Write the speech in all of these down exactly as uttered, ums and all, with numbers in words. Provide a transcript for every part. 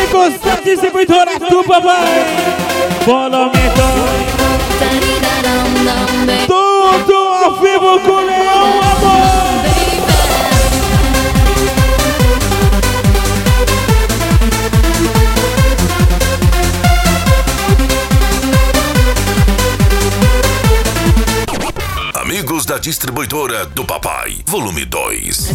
Amigos da distribuidora do papai, follow me tudo ao vivo com o Leão, amor. Amigos da distribuidora do papai, volume dois.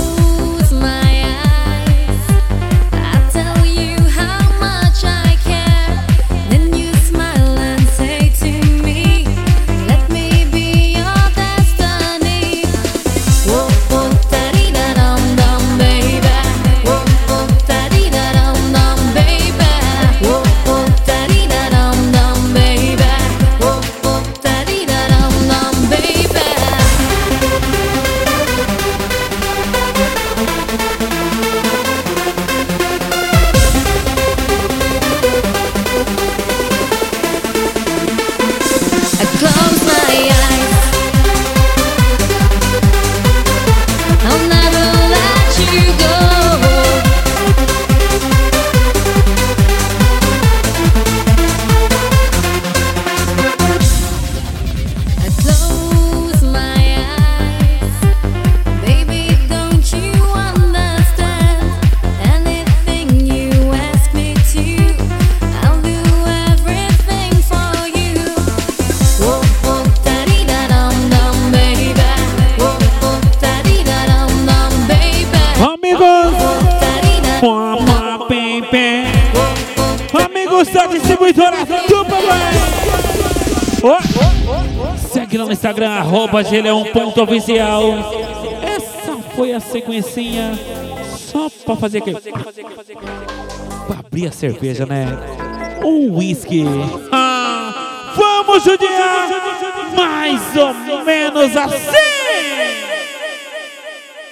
Distribuidora do papai. Oh. Segue lá no Instagram, arroba Geleão ponto oficial. Essa foi a sequencinha só pra fazer aqui, pra abrir a cerveja, né? Um whisky. Ah, vamos judiar mais ou menos assim.